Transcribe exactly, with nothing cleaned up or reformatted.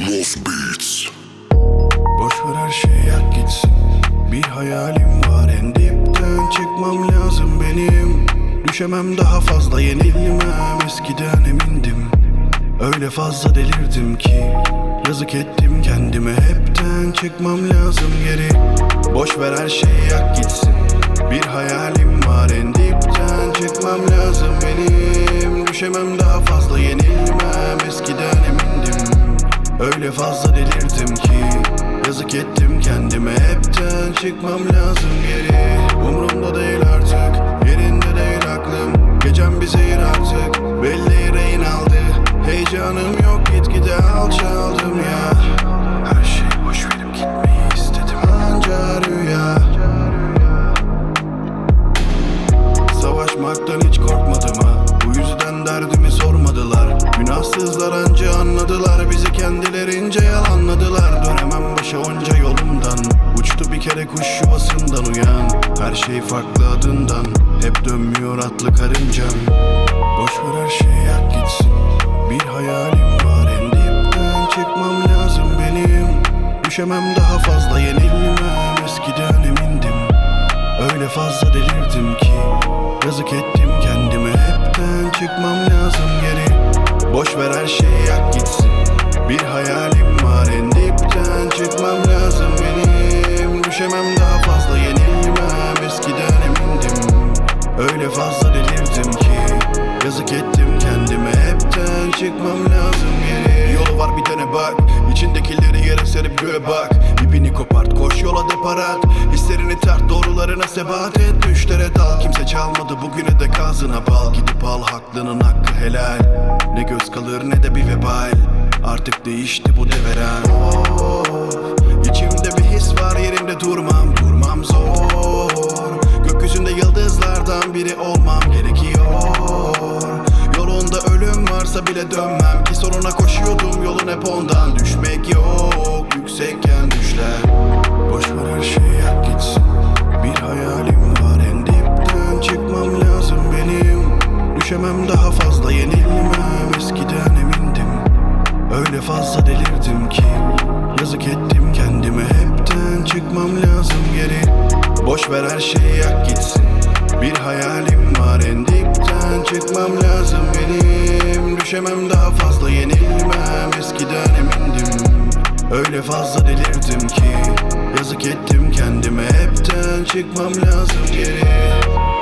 Love Beats. Boşver her şey yak gitsin. Bir hayalim var, en dipten çıkmam lazım benim. Düşemem daha fazla, yenilmem, eskiden emindim. Öyle fazla delirdim ki yazık ettim kendime. Hepten çıkmam lazım geri. Boşver her şey yak gitsin. Bir hayalim var, en dipten çıkmam lazım benim. Düşemem daha fazla, yenilmem, eskiden emindim. Öyle fazla delirdim ki yazık ettim kendime. Hepten çıkmam lazım geri. Umurumda değil artık, yerinde değil aklım. Gecem bir zehir artık, belli rehin aldı. Heyecanım yok, gitgide alçaldım ya. Her şeyi boş verip gitmeyi istedim, anca rüya. Savaşmaktan hiç korkmadım ha. Bu yüzden derdimi sormadılar. Günahsızlar anca anladılar. Bizi kendilerince yalanladılar. Dönemem başa onca yolumdan. Uçtu bir kere kuş yuvasından uyan. Her şey farklı adından. Hep dönmüyor atlı karıncam. Boşver her şeyi yak gitsin. Bir hayalim var, en dipten çıkmam lazım benim. Düşemem daha fazla, yenilmem, eskiden emindim. Öyle fazla delirdim ki yazık ettim kendime. Hepten çıkmam lazım geri. Boşver her şeyi yak gitsin. Bir hayalim var, en dipten çıkmam lazım benim. Düşemem daha fazla, yenilmem, eskiden emindim. Öyle fazla delirdim ki yazık ettim kendime. Hepten çıkmam lazım geri. Bir yolu var, bir tane bak. İçindekileri yere serip göğe bak. İpini kopart, koş yola deparat. Hislerini tart, doğrularına sebat et. Düşlere dal, kimse çalmadı bugüne de kazına bal. Gidip al, haklının hakkı helal. Ne göz kalır ne de bir vebal. Artık değişti bu deveren. Of, içimde bir his var, yerimde durmam, durmam zor. Gökyüzünde yıldızlardan biri olmam gerekiyor. Yolunda ölüm varsa bile dönmem ki sonuna koşuyordum, yolun hep ondan. Düşmek yok, yüksekken düşler. Boşver her şey yak gitsin. Bir hayalim var, en dipten çıkmam lazım benim. Düşemem daha fazla, yenilmem, eskiden emindim. Öyle fazla delirdim ki yazık ettim kendime. Hepten çıkmam lazım geri. Boşver her şeyi yak gitsin. Bir hayalim var, en dipten çıkmam lazım benim. Düşemem daha fazla, yenilmem, eskiden emindim. Öyle fazla delirdim ki yazık ettim kendime. Hepten çıkmam lazım geri.